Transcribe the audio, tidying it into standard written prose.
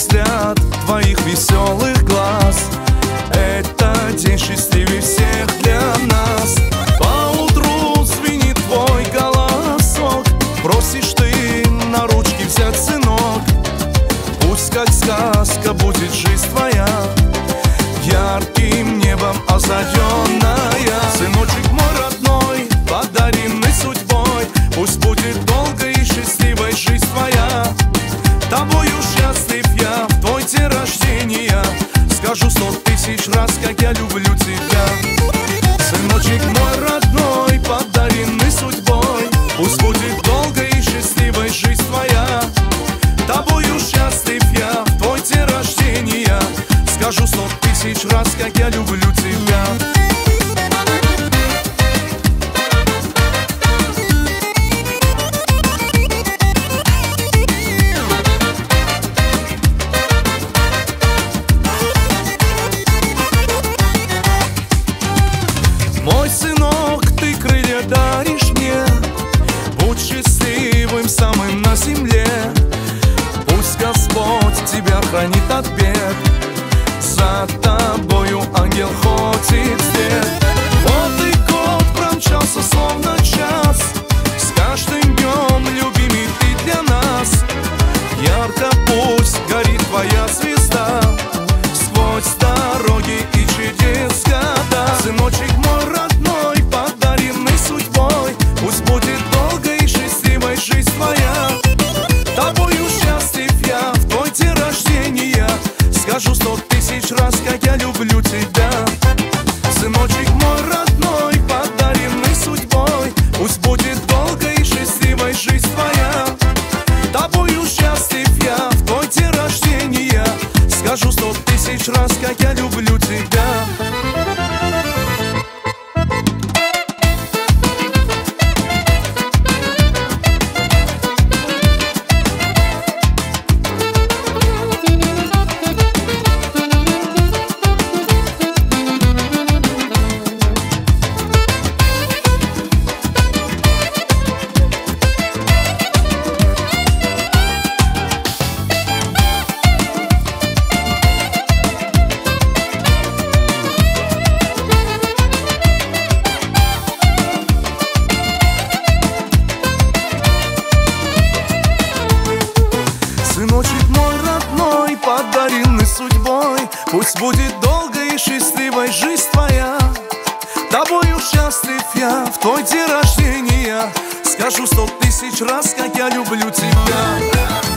взгляд твоих веселых глаз. Это день счастливее всех для нас. Поутру звенит твой голосок, просишь ты на ручки взять, сынок. Пусть как сказка будет жизнь твоя, ярким небом озаренная. Сыночек мой родной, подаренный судьбой, пусть будет долгой и счастливой жизнь твоя. Тобою счастлив я в твой день рождения, скажу 100 тысяч раз, как я люблю тебя. Сыночек мой родной, подаренный судьбой, пусть будет долгой и счастливой жизнь твоя. Тобою счастлив я в твой день рождения, скажу 100 тысяч раз, как я люблю тебя. Мой сынок, ты крылья даришь мне, будь счастливым самым на земле. Пусть Господь тебя хранит от бед, за тобою ангел ходит вслед. Вот и год промчался словно час, с каждым днем, любимый, ты для нас. Ярко пусть горит твоя звезда сквозь дороги и чудес года. Сыночек мой родной, подаренный судьбой, пусть будет долгой и счастливой жизнь твоя. Тобою счастлив я в твой день рождения, скажу 100 тысяч раз, как я люблю тебя. Сыночек мой родной, подаренный судьбой, пусть будет долгой и счастливой жизнь твоя. Тобою счастлив я в твой день рождения, скажу 100 тысяч раз, как я люблю тебя. Сыночек мой родной, подаренный судьбой, пусть будет долгой и счастливой жизнь твоя. Тобою счастлив я в твой день рождения, скажу 100 тысяч раз, как я люблю тебя.